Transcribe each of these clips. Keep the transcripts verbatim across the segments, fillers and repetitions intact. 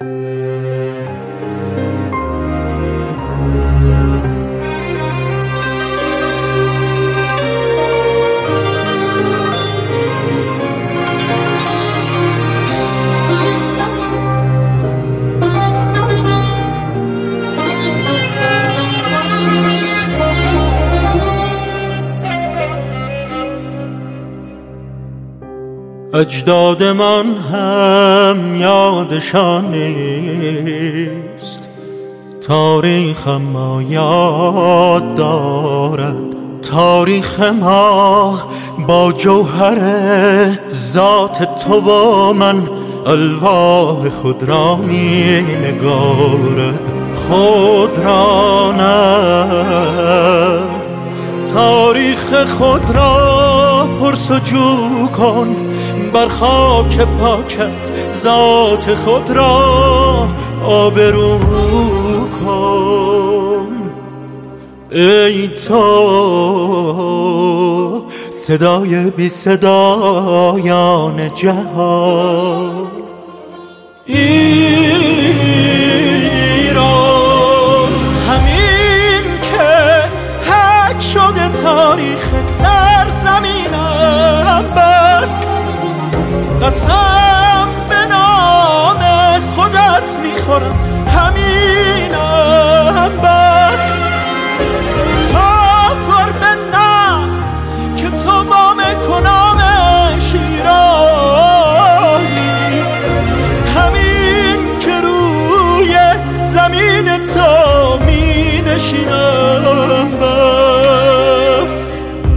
اجداد من هم یادشان نیست، تاریخ ما یاد دارد. تاریخ ما با جوهر ذات تو و من الواح خود را می نگارد. خود را نه، تاریخ خود را پرسجو کن، بر خاک پاکت ذات خود را آبرو کن. ای تو صدای بی صدایان جهان، ایران همین که حک شده تاریخ سرزمینم، بس قسم به نام خودت میخورم همینم، بس تا گربه نه که تو با مکنام شیرانی، همین که روی زمین تو می نشینم، بس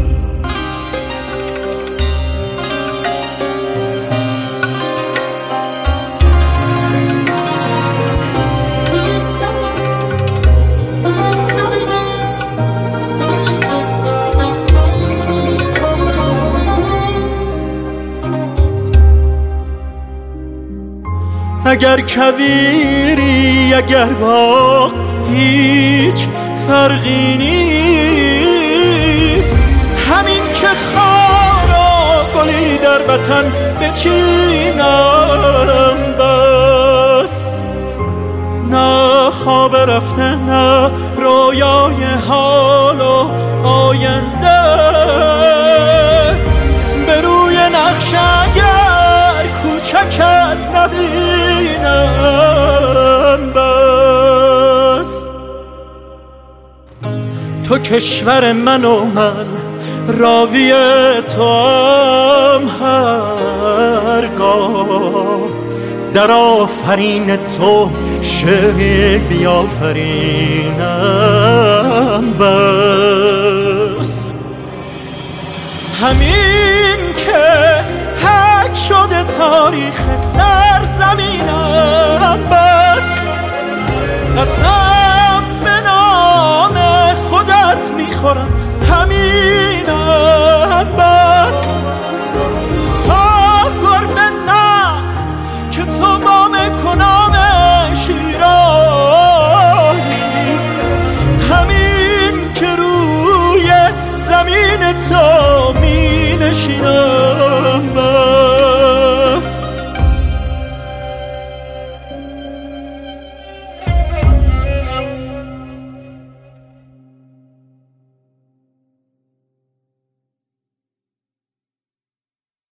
اگر کویری اگر باغ هیچ فرقی نیست، همین که خار و گلی در وطن بچینم، بس نه خواب رفته نه رویای حال و آینده، به روی نقش اگر کوچکت نبینم، بس تو کشور من و من راوی تو هم هرگاه در آفرین تو شعر بیافرینم، بس همین که حک شده تاریخ سرزمینم، بس قسم به نام خودت میخورم